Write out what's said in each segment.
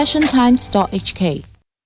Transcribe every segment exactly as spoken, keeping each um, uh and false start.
passion times dot h k。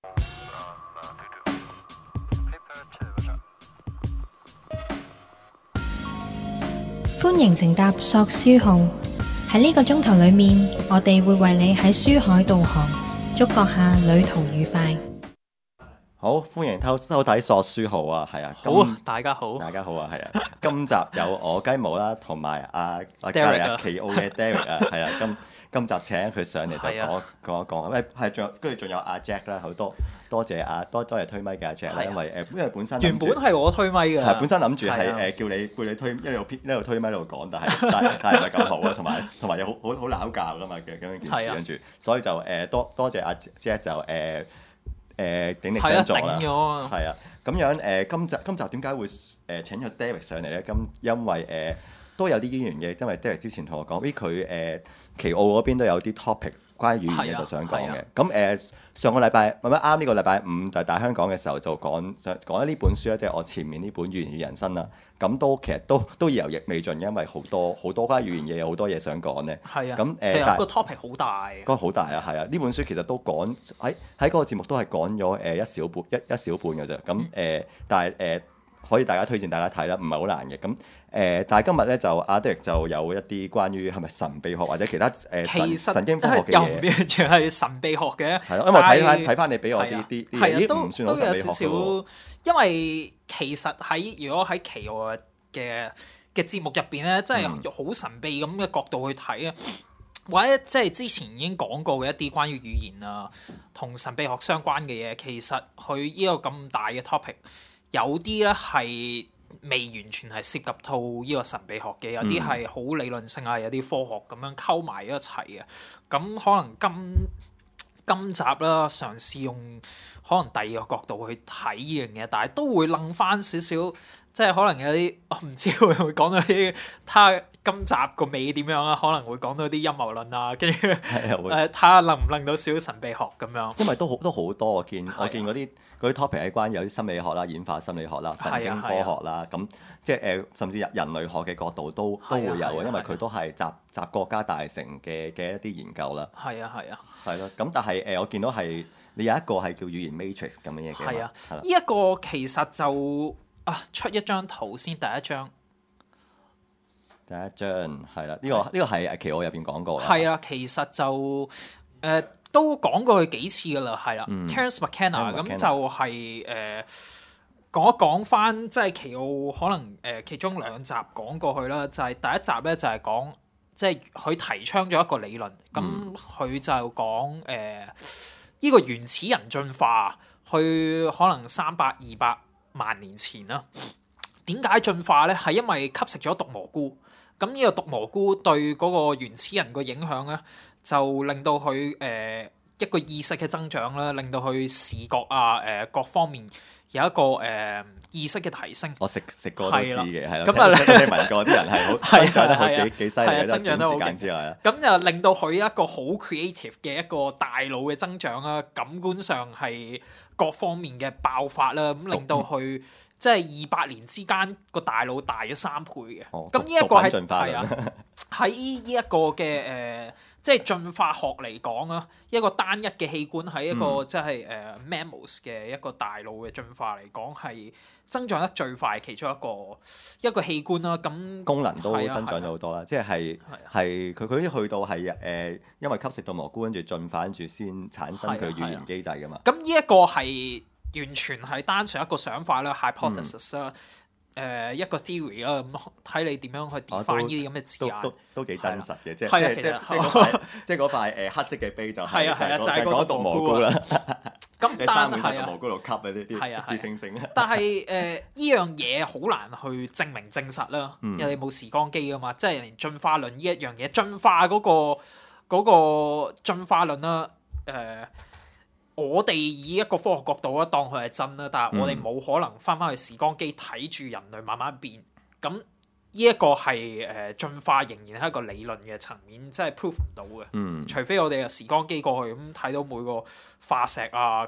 歡迎乘搭索書號，喺呢個鐘頭裏面，我哋會為你喺書海導航，觸覺下旅途愉快。 好，歡迎偷收睇索書號啊，係啊， 好，大家好， 大家好啊，係啊，今集有我雞毛啦，同埋阿阿隔離阿奇奧嘅 Derek 啊，係啊，今今集請佢上嚟就講講一講，喂，係仲有跟住仲有阿 Jack 啦，好多多謝阿多多謝推咪嘅阿 Jack 啦，因為誒因為本身原本係我推咪嘅， 係本身諗住係誒叫你叫你推一路一路推咪一路講，但係但係但係唔係咁好啊，同埋同埋有好好好鬧交噶嘛嘅咁樣件事，跟住所以就誒多多謝阿 Jack 就誒。誒鼎力相助啦，係啊，咁樣誒、呃、今集今集點解會誒、呃、請咗 Derek 上嚟咧？咁因為誒、呃、都有啲淵源嘅，因為 Derek 之前同我講，咦佢誒奇澳嗰邊都有啲 topic 關於語言嘅就想講嘅。咁誒、呃、上個禮拜唔係啱呢個禮拜五就大香港嘅時候就講想講呢本書咧，即、就、係、是、我前面呢本語言與人生啦。咁都其實都都意猶未盡，因為好多好多關於語言嘢有好多嘢想講咧。 係啊， 咁誒、呃， 其實個 topic 好大。 個好大啊，係啊！呢本書其實都講喺喺嗰個節目都係講咗誒一小半一一小半嘅啫。咁誒、呃，但係誒、呃、可以大家推薦大家睇啦，唔係好難嘅。咁誒、呃，但係今日咧就阿 Derek 就有一啲關於係咪神秘學或者其他誒、呃、神神經科學嘅嘢， 又唔完全係神秘學嘅。 係咯，因為我睇翻睇翻你俾我啲啲啲嘢， 都唔算好神秘學嘅。 因為其實喺如果喺奇澳嘅嘅節目入邊咧，真係好神秘咁嘅角度去睇啊，嗯、或者即係之前已經講過嘅一啲關於語言啊同神秘學相關嘅嘢，其實佢呢個咁大嘅 topic， 有啲咧係未完全係涉及到呢個神秘學嘅，有啲係好理論性啊，有啲科學咁樣溝埋一齊嘅。咁可能今今集啦，嘗試用可能第二個角度去睇呢樣嘢，但係都會諗翻少少。即係可能有啲我唔知會唔會講到啲，他今集個尾點樣啊？可能會講到啲陰謀論啊，跟住誒睇下能唔能到少少神秘學咁樣。 因為都好都好多，我見我見嗰啲嗰啲 topic 係關於有啲心理學啦、演化心理學啦、神經科學啦，咁即係誒甚至人人類學嘅角度都都會有嘅，因為佢都係集集國家大成嘅嘅一啲研究啦。 係啊係啊， 係咯。咁但係誒我見到係你有一個係叫語言 matrix 咁樣嘢嘅。 係啊，呢一個其實就。啊！出一張圖先，第一張， 第一張係啦，呢、這個呢、這個係奇澳入邊講過啦。 係啊，其實就誒、呃、都講過佢幾次噶啦，係啦。嗯、Terence McKenna 咁就係、是、誒、呃、講一講翻，即係奇澳可能誒、呃、其中兩集講過去啦，就係、是、第一集咧就係講，即係佢提倡咗一個理論，咁佢、嗯、就講誒呢個原始人進化去可能三百二百萬年前啦，點解進化咧？係因為吸食咗毒蘑菇，咁呢個毒蘑菇對嗰個原始人個影響咧，就令到佢誒、呃、一個意識嘅增長啦，令到佢視覺啊誒、呃、各方面有一個誒、呃、意識嘅提升。 我食食過都知嘅，係啦。 咁啊， 聽聞過啲人係好增長得好幾幾犀利嘅， 增長得好時間之外。 咁就令到佢一個好 creative 嘅一個大腦嘅增長啦，感官上係各方面嘅爆發啦，咁令到佢即係二百年之間個大腦大咗三倍嘅。咁呢一個係係啊，喺呢一個嘅誒、呃，即係進化學嚟講啊，一個單一嘅器官喺一個、嗯、即係誒、呃、mammals 嘅一個大腦嘅進化嚟講係增長得最快其中一個一個器官啦。咁功能都增長咗好多啦，即係係佢佢啲去到係誒、呃，因為吸食到蘑菇跟住進化跟住先產生佢語言機制噶嘛。 咁呢一個係完全係單純一個想法啦 hypothesis 啦、嗯，誒、呃、一個 theory 啦，咁睇你點樣去 define 呢啲咁嘅字眼， 都都都幾真實嘅，即係即即即嗰塊即嗰塊誒黑色嘅碑就係就係講毒蘑菇啦。 咁但係係蘑菇度吸啊啲啲啲星星。 但係誒呢樣嘢好難去證明證實啦，因為你冇時光機噶嘛，即係連進化論呢一樣嘢，進化嗰個嗰個進化論啦，誒。我哋以一個科學角度咧，當佢係真啦，但係我哋冇可能翻返去時光機睇住人類慢慢變。咁呢一個係誒進化仍然係一個理論嘅層面，即係 prove 唔到嘅。嗯、除非我哋嘅時光機過去咁睇到每個化石啊個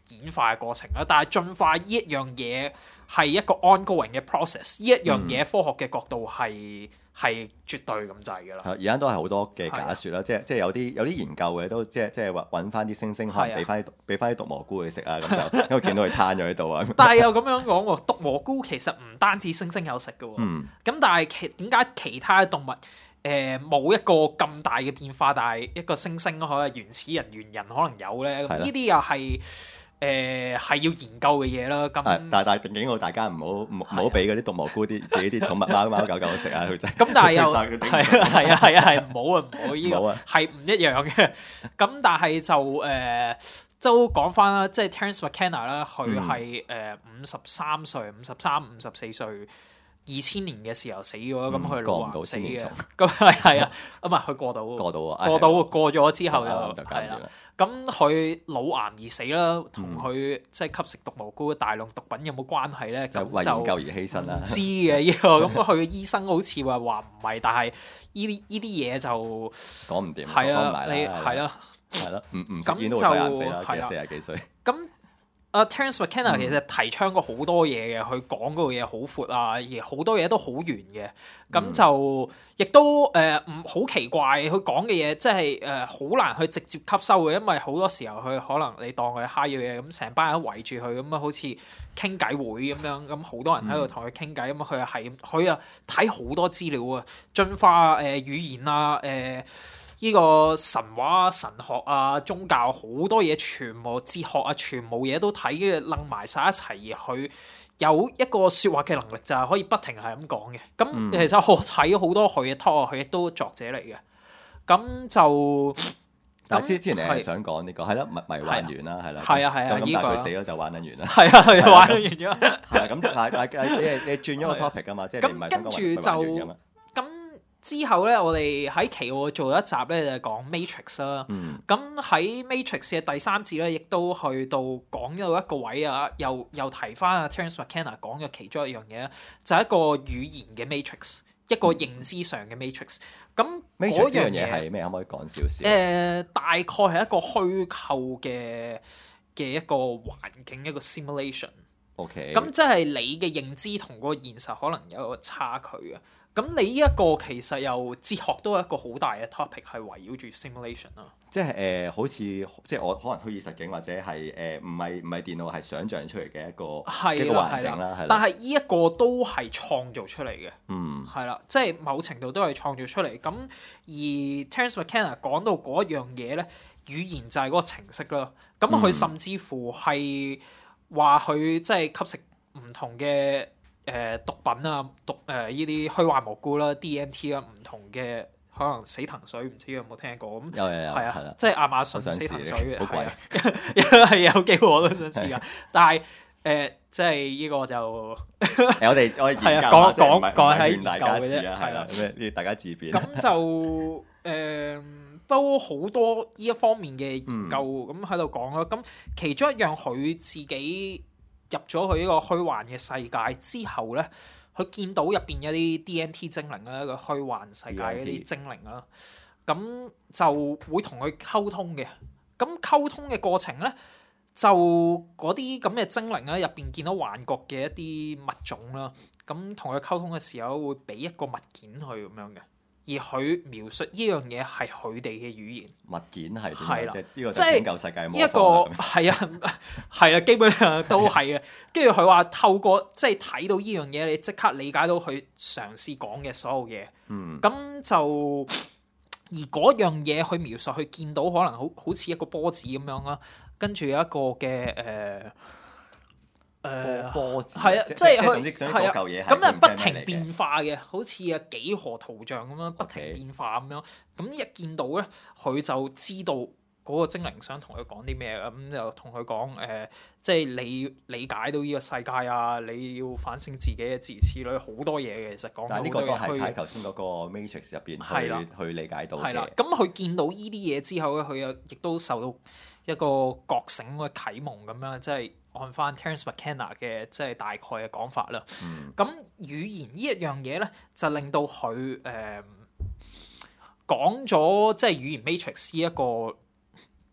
演化嘅過程啦。但係進化呢一樣嘢係一個 ongoing 嘅 process， 呢一樣嘢科學嘅角度係係、嗯、絕對咁滯㗎啦。 而家都係好多嘅假説啦，即係即係有啲有啲研究嘅都即係即係揾揾翻啲猩猩，可能俾翻啲俾翻啲毒蘑菇佢食啊，咁就因為見到佢攤咗喺度啊。 但係又咁樣講喎，毒蘑菇其實唔單止猩猩有食嘅喎，咁、 嗯、 但係其點解其他動物誒冇、呃、一個咁大嘅變化，但係一個猩猩可能原始人猿人可能有咧？咁呢啲又係。誒係、呃、要研究嘅嘢啦，咁但但係警告大家唔好唔好俾嗰啲毒蘑菇啲自己啲寵物貓貓狗狗食啊，佢真係咁但係又係啊係啊係啊係唔好啊唔好呢個係唔一樣嘅。咁但係就誒都講翻啦，即係 Terence McKenna 啦，佢係誒五十三歲、五十三、五十四歲，二千年嘅時候死咗，咁佢、嗯、老癌死嘅。咁係係啊，唔係佢過到過到啊，過到過咗之後就係啦。咁佢腦癌而死啦，同佢、嗯、即係吸食毒蘑菇、大量毒品有冇關係咧？咁為研究而犧牲啦。 唔知嘅呢個，咁佢嘅醫生好似話話唔係，但係呢啲呢啲嘢就講唔掂， 係啦、 啊， 你係啦， 係咯，唔唔食煙都會肺癌死啦，其實四十幾歲。咁阿、uh, Terence McKenna 其實提倡過好多嘢嘅，佢講嗰個嘢好闊啊，而好多嘢都好圓嘅。咁、嗯、就亦都誒唔好奇怪，佢講嘅嘢即係誒好難去直接吸收嘅，因為好多時候佢可能你當佢嗨咗嘢，咁成班人圍住佢咁啊，好似傾偈會咁樣，咁好多人喺度同佢傾偈，咁佢又係佢啊睇好多資料啊，進化誒、呃、語言啊誒。呃呢個神話、神學啊、宗教好多嘢，全部哲學啊，全部嘢都睇嘅，擸埋晒一齊，而佢有一個説話嘅能力，就係可以不停係咁講嘅。咁、嗯、其實我睇好多佢嘅 talk，佢亦都作者嚟嘅。咁就但係之之前你係想講呢個係咯，迷迷幻完啦，係啦， 係啊係啊， 咁但係佢死咗就玩得完啦。 係啊係啊，玩得完咗。 係啊，咁但係但係你係你轉咗個 topic 㗎嘛，即係你唔係想講迷幻完㗎嘛。 之後咧，我哋喺奇奧做咗一集咧，就係講 Matrix 啦。咁喺、嗯、Matrix 嘅第三節咧，亦都去到講到一個位啊，又又提翻阿 Terence McKenna 講嘅其中一樣嘢，就係、是、一個語言嘅 Matrix，一個認知上嘅 Matrix。咁嗰樣嘢係咩？可唔可以講少少？誒、呃，大概係一個虛構嘅嘅一個環境，一個 simulation。OK。咁即係你嘅認知同個現實可能有一個差距啊。咁你呢一個其實又哲學都係一個好大嘅 topic，係圍繞住 simulation 啦。即係誒、 呃，好似即係我可能虛擬實境或者係誒，唔係唔係電腦係想像出嚟嘅一個係一個環境啦。係啦。 但係呢一個都係創造出嚟嘅。 嗯。 係啦，即係某程度都係創造出嚟。咁而 Terence McKenna 講到嗰樣嘢咧，語言就係嗰個程式啦。咁佢甚至乎係話佢即係吸食唔同嘅。誒、呃、毒品啊，毒誒依啲虛幻蘑菇啦 ，D M T 啦，唔同嘅可能死藤水，唔知有冇聽過咁？ 有有有， 係啊， 的即係亞馬遜死藤水嘅， 好貴， 係有機會我都想試下。但係誒、呃，即係呢個就我哋我哋研究講下， 講講喺研究嘅啫，係啦，咩呢？大家自辯。 咁就誒、呃、都好多呢一方面嘅研究咁喺度講啦。咁、嗯、其中一樣佢自己。入咗去呢個虛幻嘅世界之後咧，佢見到入邊有啲 D M T 精靈啦，一個虛幻世界嗰啲精靈啦，咁就會同佢溝通嘅。咁溝通嘅過程咧，就嗰啲咁嘅精靈咧入邊見到幻覺嘅一啲物種啦，咁同佢溝通嘅時候會俾一個物件去咁樣嘅。而佢描述呢樣嘢係佢哋嘅語言， 物件係點樣？即係呢個即係拯救世界魔方。 一個係啊，係啊，基本上都係嘅。跟住佢話透過即係睇到呢樣嘢，你即刻理解到佢嘗試講嘅所有嘢。 嗯， 咁就而嗰樣嘢去描述，佢見到可能好好似一個波子咁樣啦。跟住有一個嘅誒。呃誒波子係啊， 即係佢係啊， 咁啊不停變化嘅，好似啊幾何圖像咁樣不停變化咁樣。咁 Okay. 一見到咧，佢就知道嗰個精靈想同佢講啲咩，咁就同佢講誒，即係你理解到呢個世界啊，你要反省自己嘅諸如此類好多嘢嘅。其實講但係呢個都係喺頭先嗰個 Matrix 入邊去的去理解到嘅。 係啦，咁佢見到呢啲嘢之後咧，佢又亦都受到一個覺醒嘅啟蒙咁樣，即係。按翻 Terence McKenna 嘅即係大概嘅講法啦。咁、嗯、語言呢一樣嘢咧，就令到佢誒、呃、講咗即係語言 matrix 呢一個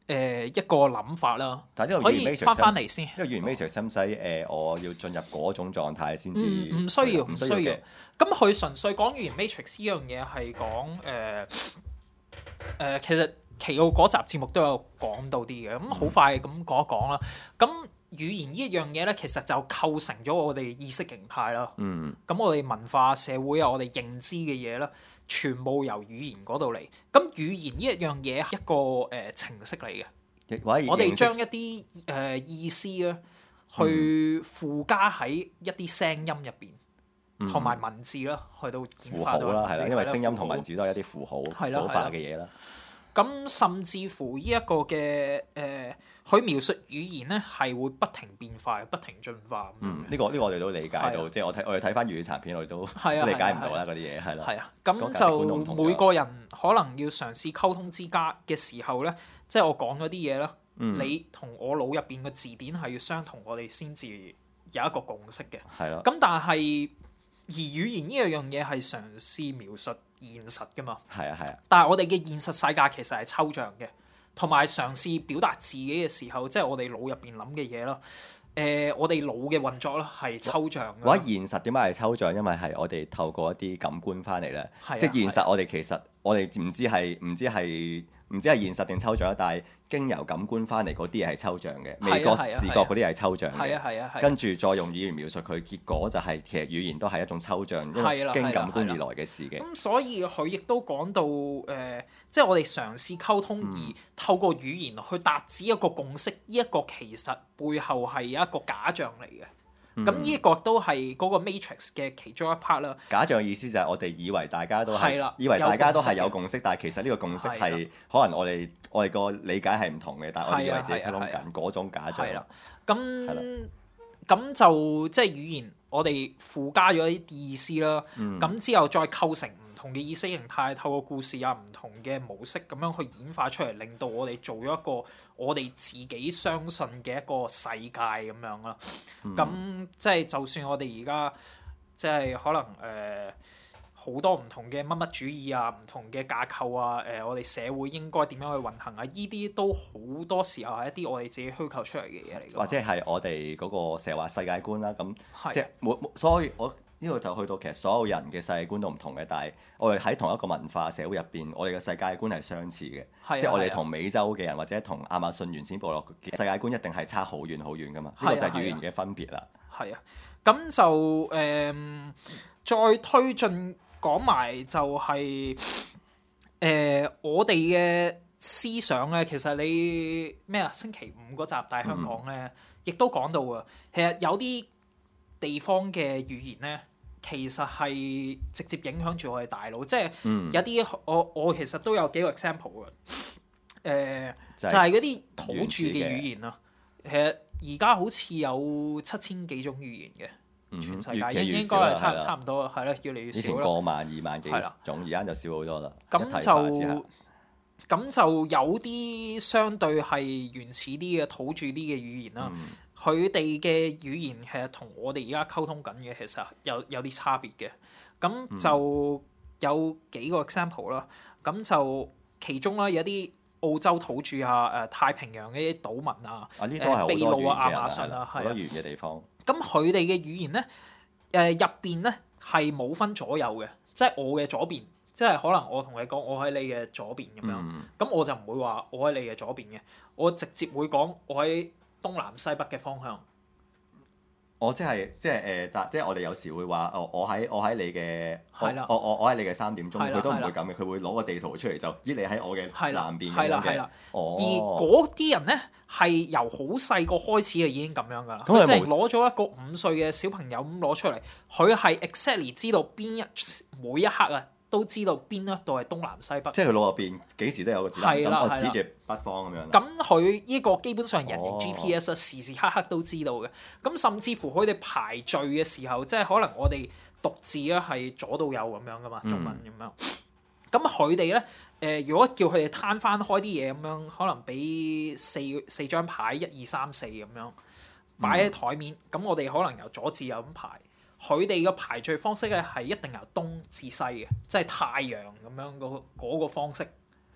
誒一個諗法啦。 但係呢個可以翻翻嚟先。 呢個語言 matrix 使唔使誒我要進入嗰種狀態先至？ 唔需要，唔需要嘅。 咁佢純粹講語言 matrix 呢樣嘢係講誒誒，其實奇奧嗰集節目都有講到啲嘅。咁好快咁講一講啦。咁語言呢一樣嘢咧，其實就構成咗我哋意識形態啦。 嗯。 咁我哋文化社會啊，我哋認知嘅嘢咧，全部由語言嗰度嚟。咁語言呢一樣嘢係一個誒、呃、程式嚟嘅。我哋將一啲誒、呃、意思咧，去附加喺一啲聲音入邊，同埋、嗯、文字啦，去到符號啦，係啦，因為聲音同文字都係一啲符號、符號化嘅嘢啦。 咁甚至乎呢一個嘅誒，佢、呃、描述語言咧係會不停變化、不停進化。 嗯，呢、這個呢、這個我哋都理解到，的即係我睇我哋睇翻粵語殘片，我哋都理解唔到啦嗰啲嘢，係啦。係啊，咁就每個人可能要嘗試溝通之間嘅時候咧，即係我講咗啲嘢啦，嗯、你同我腦入邊嘅字典係要相同，我哋先至有一個共識嘅。係咯的。咁但係而語言呢樣嘢係嘗試描述現實㗎嘛，係啊係啊，但係我哋嘅現實世界其實係抽象嘅，同埋嘗試表達自己嘅時候，即係我哋腦入邊諗嘅嘢咯。誒、呃，我哋腦嘅運作咧係抽象嘅。或者現實點解係抽象？因為係我哋透過一啲感官翻嚟咧， 啊、 即係現實我哋其實我哋唔知係唔知係唔知係現實定抽象，但係經由感官翻嚟嗰啲嘢係抽象嘅，味覺、視覺嗰啲係抽象嘅。 係啊係啊係啊。 跟住再用語言描述佢，結果就係其實語言都係一種抽象，因為經感官而來嘅事嘅。 咁所以佢亦都講到誒、呃，即係我哋嘗試溝通而透過語言去達至一個共識，呢一、嗯、個其實背後係有一個假象嚟嘅。咁呢一個都係嗰個 matrix 嘅其中一 part 啦。 假象嘅意思就係我哋以為大家都係，以為大家都係有共識，但係其實呢個共識係可能我哋我哋個理解係唔同嘅，但係我哋以為自己溝通緊嗰種假象。係啦， 咁咁就即係語言，我哋附加咗啲意思啦。咁、嗯、之後再構成唔同嘅意識形態，透過故事啊、唔同嘅模式咁樣去演化出嚟，令到我哋做咗一個我哋自己相信嘅一個世界咁樣啦。咁、嗯、即係就算我哋而家即係可能誒好、呃、多唔同嘅乜乜主義啊、唔同嘅架構啊、誒、呃、我哋社會應該點樣去運行啊？依啲都好多時候係一啲我哋自己虛構出嚟嘅嘢嚟嘅。 或者係我哋嗰個成日話世界觀啦，咁即係冇冇，所以我。呢個就去到其實所有人嘅世界觀都唔同嘅，但係我哋喺同一個文化社會入邊，我哋嘅世界觀係相似嘅，啊、即係我哋同美洲嘅人或者同亞馬遜原始部落嘅世界觀一定係差好遠好遠噶嘛，呢、啊、個就係語言嘅分別啦。 係啊，咁、啊、就誒、呃、再推進講埋就係、是、誒、呃、我哋嘅思想咧，其實你咩啊？星期五嗰集大香港咧，亦、嗯、都講到啊，其實有啲地方嘅語言咧，其實係直接影響住我哋大腦，即係有啲我我其實都有幾個 example 嘅，誒、呃、就係嗰啲土著嘅語言啊。其實而家好似有七千幾種語言嘅，嗯、全世界應應該係差差唔多，係啦，越嚟越少啦。以前過萬二萬幾種，而家就少好多啦。咁就咁就有啲相對係原始啲嘅土著啲嘅語言啦。嗯佢哋嘅語言其實同我哋而家溝通緊嘅其實有有啲差別嘅，咁就有幾個 example 啦。咁就其中啦，有啲澳洲土著啊、誒、呃、太平洋嘅啲島民啊、誒秘魯啊、亞馬遜啊，係好多語言嘅地方。咁佢哋嘅語言咧，誒入邊咧係冇分左右嘅，即係我嘅左邊，即係可能我同你講我喺你嘅左邊咁樣，咁、嗯、我就唔會話我喺你嘅左邊嘅，我直接會講我喺東南西北嘅方向，我即係即係誒，但即係我哋有時會話，哦，我喺我喺你嘅，我我我我喺你嘅三點鐘，佢都唔會咁嘅，佢會攞個地圖出嚟就，咦，你喺我嘅南邊咁樣嘅。哦，而嗰啲人咧係由好細個開始就已經咁樣噶啦，即係攞咗一個五歲嘅小朋友咁攞出嚟，佢係 exactly 知道邊一每一刻啊。都知道邊一度係東南西北，即係佢腦入邊幾時都有個指南針，我指住北方咁樣。咁佢呢個基本上人形 G P S 啊，時時刻刻都知道嘅。咁甚至乎佢哋排序嘅時候，即係可能我哋讀字咧係左到右咁樣噶嘛，中文咁樣。咁佢哋咧誒，如果叫佢哋攤翻開啲嘢咁樣，可能俾四四張牌，一二三四咁樣擺喺台面，咁、嗯、我哋可能由左至右咁排。佢哋嘅排序方式咧係一定由東至西嘅，即係太陽咁樣嗰嗰個方式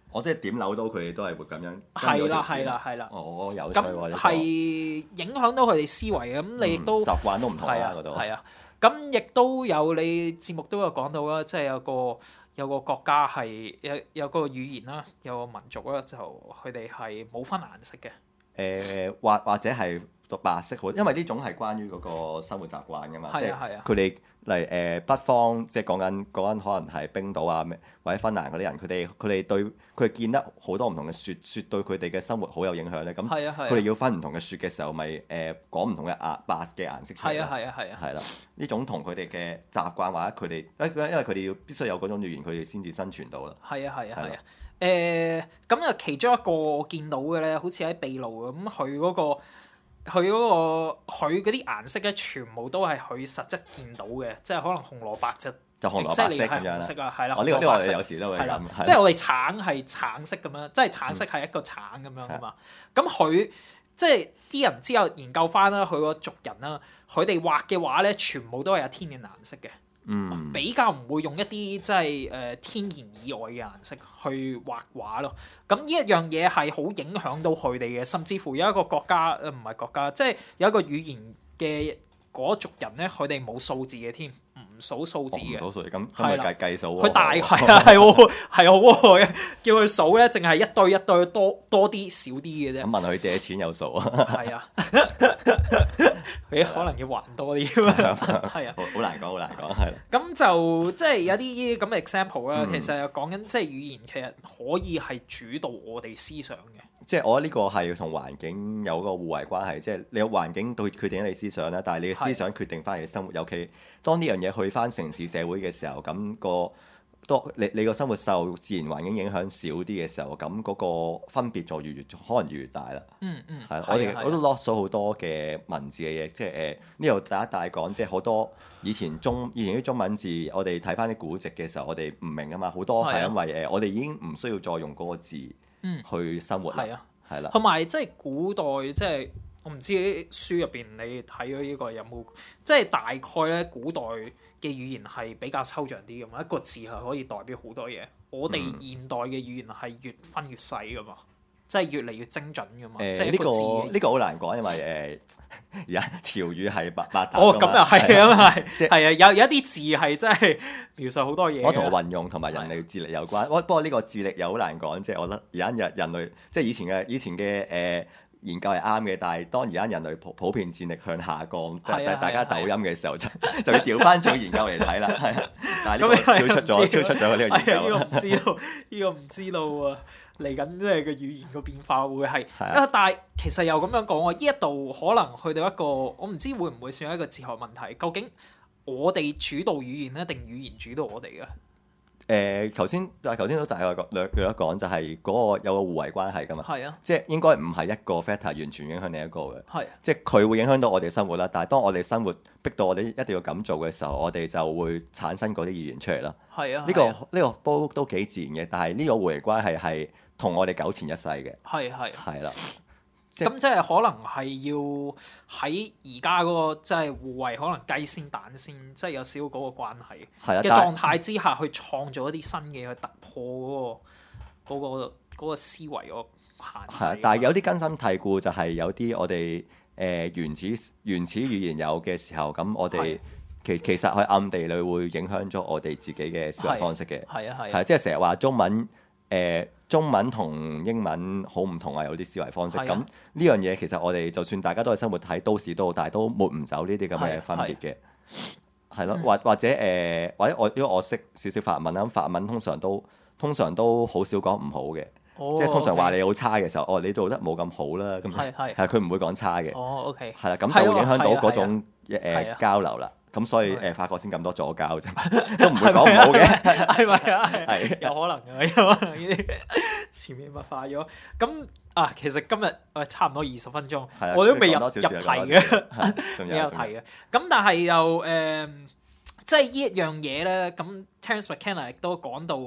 我即係點扭到佢哋都係會咁樣。 係啦係啦係啦。 哦，有趣喎！ 咁係影響到佢哋思維嘅，咁你亦都習慣都唔同啦嗰度。 係啊，咁亦都有你節目都有講到啦，即係有個有個國家係有有個語言啦，有個民族啦，就佢哋係冇分顏色嘅。 誒或或者係讀白色好，因為呢種係關於嗰個生活習慣㗎嘛，即係佢哋嚟誒北方，即係講緊講緊可能係冰島啊，或者芬蘭嗰啲人，佢哋佢哋對佢哋見得好多唔同嘅雪，雪對佢哋嘅生活好有影響咧。咁佢哋要分唔同嘅雪嘅時候，咪誒講唔同嘅顏白嘅顏色出嚟。 係啊係啊係啊。 係啦，呢種同佢哋嘅習慣或者佢哋，因為佢哋要必須有嗰種語言，佢哋先至生存到啦。 係啊係啊係啊。誒咁啊，其中一個我見到嘅咧，好似喺秘魯咁，佢嗰個佢嗰個佢嗰啲顏色咧，全部都係佢實質見到嘅，即係可能紅蘿蔔就就紅蘿蔔色咁樣啦。係啦， 哦，呢個呢個我哋有時都會咁， 即係我哋橙係橙色咁樣，即係橙色係一個橙咁樣噶嘛。咁佢即係啲人之後研究翻啦，佢個族人啦，佢哋畫嘅畫咧，全部都係有天然顏色嘅。嗯，比較唔會用一啲即係誒天然以外嘅顏色去畫畫咯。咁呢一樣嘢係好影響到佢哋嘅，甚至乎有一個國家誒唔係國家，即係有一個語言嘅嗰族人咧，佢哋冇數字嘅添，唔數數字嘅。唔數數字咁咁咪計計數喎。佢大係啊係喎係好喎嘅，叫佢數咧，淨係一堆一堆多多啲少啲嘅啫。咁問佢借錢有數啊？係啊。佢可能要還多啲啊，係啊，好難講，好難講，係。咁就即係有啲咁嘅 example 啦，其實又講緊即係語言其實可以係主導我哋思想嘅。即係我覺得呢個係同環境有個互為關係，即係你有環境對決定你思想啦，但係你嘅思想決定翻你嘅生活。尤其當呢樣嘢去翻城市社會嘅時候，咁個多你你個生活受自然環境影響少啲嘅時候，咁嗰個分別就越越可能越越大啦。嗯嗯，係。我哋我都 lost 咗好多嘅文字嘅嘢，即係誒呢度大一大講，即係好多以前中以前啲中文字，我哋睇翻啲古籍嘅時候，我哋唔明啊嘛，好多係因為誒我哋已經唔需要再用嗰個字去生活啦。係啊，係啦。同埋即係古代即係我唔知書入邊你睇咗呢個有冇，即係大概咧古代嘅語言係比較抽象啲㗎嘛，一個字係可以代表好多嘢。我哋現代嘅語言係越分越細㗎嘛，即係越嚟越精準㗎嘛。誒、呃，即係呢、呢個呢個好難講，因為誒而家潮語係百百搭。哦，咁又係啊，係係啊，有有一啲字係真係描述好多嘢。我同運用同埋人類智力有關。不過呢個智力又好難講，即係我覺得而家人人類即係以前嘅以前嘅誒。呃研究係啱嘅，但係當而家人類普普遍智力向下降，大、啊、大家抖音嘅時候就就要調翻轉研究嚟睇啦。係啊，但係呢個超出咗超出咗呢個研究。呢、呢個唔知道，呢、呢個唔知道啊！嚟緊即係個語言個變化會係啊，但係其實又咁樣講喎，呢一度可能去到一個我唔知會唔會算係一個哲學問題，究竟我哋主導語言咧，定語言主導我哋嘅？誒頭先，但係頭先都大概略略講，就係嗰個有個互為關係㗎嘛。係啊，即係應該唔係一個 factor 完全影響另一個嘅。係、啊，即係佢會影響到我哋生活啦。但係當我哋生活逼到我哋一定要咁做嘅時候，我哋就會產生嗰啲語言出嚟啦。係啊，呢、呢個呢、啊呢個都都幾自然嘅。但係呢個互為關係係同我哋糾纏一世嘅。係係係啦。咁即係可能係要喺而家嗰個即係互為可能雞先蛋先，即係有少少嗰個關係嘅狀態之下，去創造一啲新嘅去突破嗰、嗰個嗰、嗰個嗰個思維個限制。係，但係有啲根深蒂固，就係有啲我哋誒、呃、原始原始語言有嘅時候，咁我哋其其實喺暗地裏會影響咗我哋自己嘅思維方式嘅。係啊係。係即係成日話中文誒。呃中文同英文好唔同啊，有啲思維方式。咁呢樣嘢其實我哋就算大家都係生活喺都市都好，但係都抹唔走呢啲咁嘅分別嘅。係咯，或或者誒、呃，或者我因為我識少少法文啦，咁法文通常都通常都好少講唔好嘅，哦、即係通常話你好差嘅時候，哦，你做得冇咁好啦，咁係係佢唔會講差嘅。哦，OK，係啦，咁就會影響到嗰種誒、呃、交流啦。咁所以誒，法國先咁多左膠啫，都唔會講唔好嘅，係咪啊？係有可能嘅，有可能呢啲前面物化咗。咁啊，其實今日誒差唔多二十分鐘，我都未入入題嘅，未有題嘅。咁但係又誒，即係呢一樣嘢咧。咁 Terence McKenna 亦都講到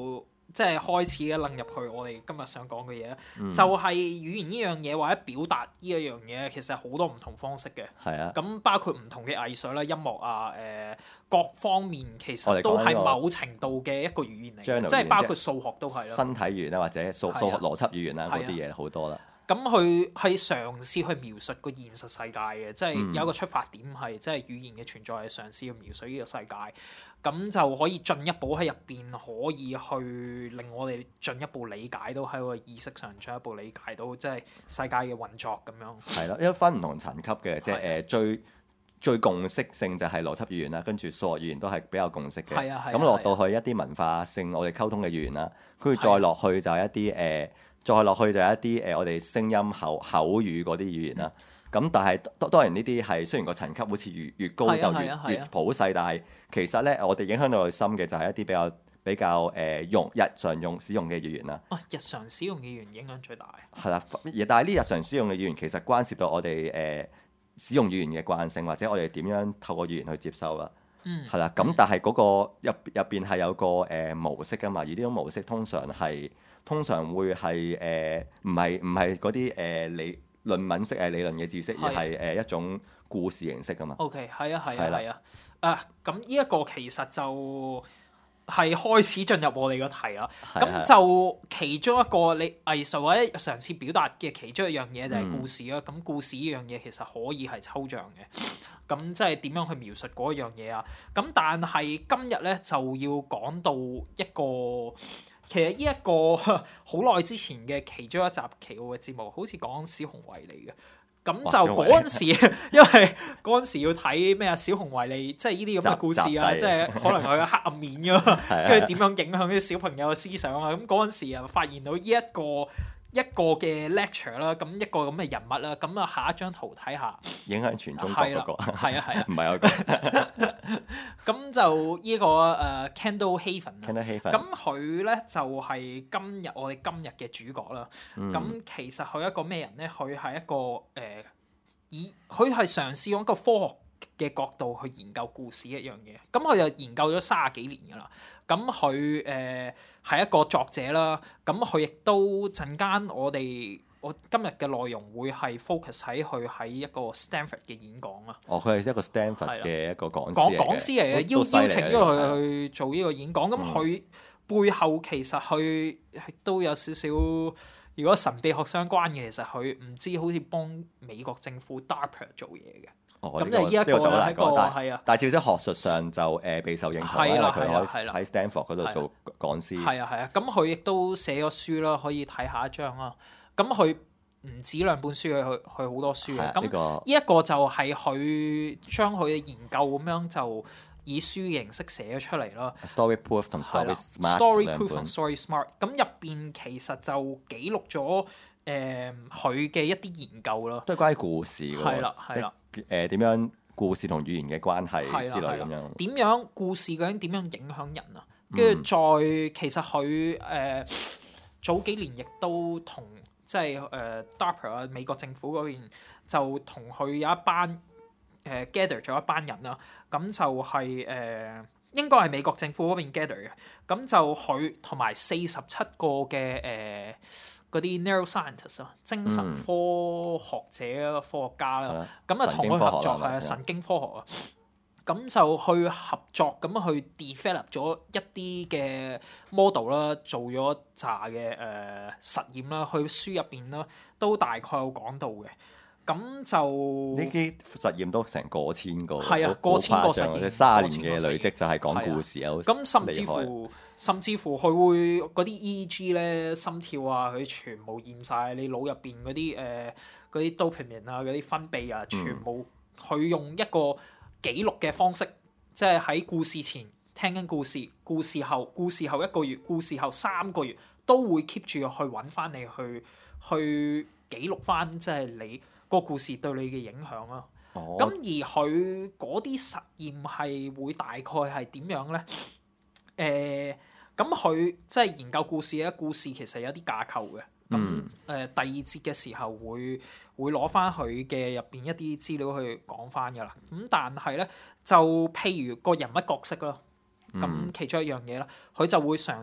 即係開始嘅楞入去我哋今日想講嘅嘢， 嗯、 就係語言呢樣嘢或者表達呢一樣嘢，其實好多唔同方式嘅。 係啊， 咁包括唔同嘅藝術啦、音樂啊、誒、呃、各方面，其實都係某程度嘅一個語言嚟嘅，即係包括數學都係咯。 身體語言啦，或者數數學邏輯語言啦，嗰啲嘢好多啦。 咁佢係嘗試去描述個現實世界嘅，即係有一個出發點係，即係語言嘅存在係嘗試去描述呢個世界，咁就可以進一步喺入邊可以去令我哋進一步理解到喺個意識上進一步理解到即係世界嘅運作咁樣。 係咯，因為分唔同層級嘅，即係誒最最共識性就係邏輯語言啦，跟住數學語言都係比較共識嘅。 係啊係啊。 咁落到去一啲文化性我哋溝通嘅語言啦，跟住再落去就係一啲誒。再落去就係一啲誒、呃，我哋聲音口口語嗰啲語言啦。咁、嗯、但係當然呢啲係雖然個層級好似越越高就越、啊啊、越普世，但係其實咧我哋影響到我哋心嘅就係一啲比較比較誒、呃、用日常用使用嘅語言啦。 啊，日常使用嘅語言影響最大。 係啦，而但係呢日常使用嘅語言其實關涉到我哋誒、呃、使用語言嘅慣性，或者我哋點樣透過語言去接收啦。嗯。係啦，咁但係嗰個入入邊係有個誒、呃、模式㗎嘛，而呢種模式通常係。通常會係誒唔係唔係嗰啲誒理論文式誒理論嘅知識，而係誒、呃、一種故事形式㗎嘛。 OK，係啊，係啊，係啊。啊，咁呢一個其實就係開始進入我哋個題啦。咁、啊、就其中一個你藝術或者嘗試表達嘅其中一樣嘢就係故事啦。咁、嗯、故事呢樣嘢其實可以係抽象嘅。咁即係點樣去描述嗰樣嘢啊？咁但係今日咧就要講到一個。其實呢一個好耐之前嘅其中一集奇奧嘅節目，好似講小熊維尼嘅，咁就嗰陣時，因為嗰陣時要睇咩啊，小熊維尼，即係呢啲咁嘅故事啊，即係可能佢有黑暗面㗎嘛，跟住點樣影響啲小朋友嘅思想啊？咁嗰陣時啊，發現到呢一個一個嘅 lecture 啦，咁一個咁嘅人物啦，咁啊下一張圖睇下， 影響全中國嗰個， 係啊係啊， 唔係我講。 咁就呢、這個誒、uh, Kendall Haven，Kendall Haven， 咁佢咧就係、是、今日我哋今日嘅主角啦。咁、嗯、其實佢一個咩人咧？佢係一個誒、呃、以佢係嘗試用一個科學嘅角度去研究故事一樣嘢。咁佢就研究咗三十幾年噶啦。咁佢誒係一個作者啦。咁佢亦都陣間我哋。我今日嘅內容會係 focus 喺佢喺一個 Stanford 嘅演講啊。 哦，佢係一個 Stanford 嘅一個講師講講師嚟嘅，邀邀請咗佢去做呢個演講。咁佢、嗯、背後其實佢都有少少，如果神秘學相關嘅，其實佢唔知好似幫美國政府 DARPA 做嘢嘅。 哦， 咁就呢一個係一個係啊。 但係至少學術上就誒備受認同，因為佢可以喺 Stanford 嗰度做講師。 係啊係啊，咁佢亦都寫咗書啦，可以睇下一張啦。咁佢唔止兩本書，佢佢好多書嘅。咁呢一個就係佢將佢嘅研究咁樣就以書形式寫咗出嚟啦。 Story Proof 同 Story Smart。 Story Proof 同 Story Smart。咁入邊其實就記錄咗誒佢嘅一啲研究咯。 都係關於故事㗎。係啦，係啦。誒點樣故事同語言嘅關係之類咁樣。點樣故事究竟點樣影響人啊？跟住再其實佢誒、呃、早幾年亦都同。即係誒、呃、DARPA 啊，美國政府嗰邊就同佢有一班誒、呃、gather 咗一班人啦，咁就係、是、誒、呃、應該係美國政府嗰邊 gather 嘅，咁就佢同埋四十七個嘅誒嗰啲 neuroscientist 啊，精神科學者、嗯、科學家啦，咁啊同佢合作係啊神經科學啊。咁就去合作，咁去 develop 咗一啲嘅 model 啦，做咗扎嘅誒實驗啦，去書入邊啦，都大概有講到嘅。咁就呢啲實驗都成過千個， 係啊，過千個實驗， 三十年嘅累積就係講故事啊。 咁甚至乎，甚至乎佢會嗰啲 E E G 咧，心跳啊，佢全部驗晒你腦入邊嗰啲誒嗰啲 dopamine 啊，嗰啲分泌啊，全部佢、嗯、用一個記錄嘅方式，即係喺故事前聽緊故事，故事後故事後一個月，故事後三個月都會 keep 住去揾翻你去去記錄翻，即係你個故事對你嘅影響咯。咁、哦、而佢嗰啲實驗係會大概係點樣咧？誒、呃，咁佢即係研究故事咧，故事其實有啲架構嘅。咁誒、嗯呃、第二節嘅時候會會攞翻佢嘅入邊一啲資料去講翻噶啦。咁但係咧就譬如個人物角色啦，咁、嗯、其中一樣嘢啦，佢就會嘗試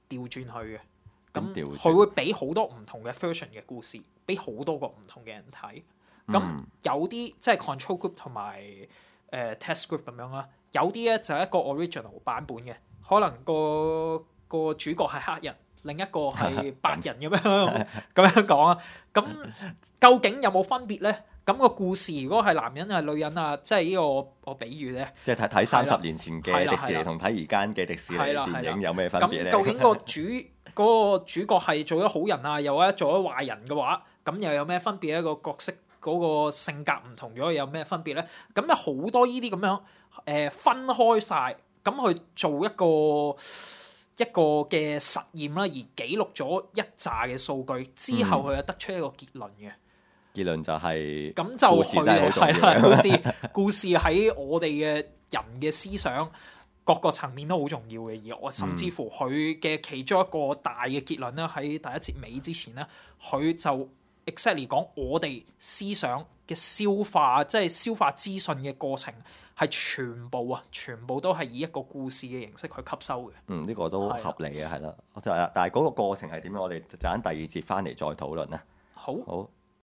調轉去嘅。咁調轉佢會俾好多唔同嘅 version 嘅故事，俾好多個唔同嘅人睇。咁、嗯、有啲即係 control group 同埋誒 test group 咁樣啦，有啲咧就係一個 original 版本嘅，可能個個主角係黑人，另一個係白人咁樣咁樣講啊。咁究竟有冇分別咧？咁個故事如果係男人係女人啊，即係呢個我比喻咧， 即係睇睇三十年前嘅迪士尼同睇而家嘅迪士尼電影有咩分別咧？ 咁究竟個主嗰個主角係做咗好人啊，又或者做咗壞人嘅話，咁又有咩分別咧？個角色嗰個性格唔同咗，有咩分別咧？咁有好多呢啲咁樣誒、呃、分開晒，咁去做一個一個嘅實驗啦，而記錄咗一紮嘅數據之後，佢就得出一個結論嘅。嗯結論就係、是， 咁就故事真係好重要嘅。 故事故事喺我哋嘅人嘅思想各個層面都好重要嘅，而我甚至乎佢嘅其中一個大嘅結論咧，喺第一節尾之前咧，佢就 exactly 講我哋思想嘅消化，即係消化資訊嘅過程係全部啊，全部都係以一個故事嘅形式去吸收嘅。 嗯，呢、這個都合理嘅，係啦。就係，但係嗰個過程係點樣？我哋就陣間第二節翻嚟再討論啦。 好。 好。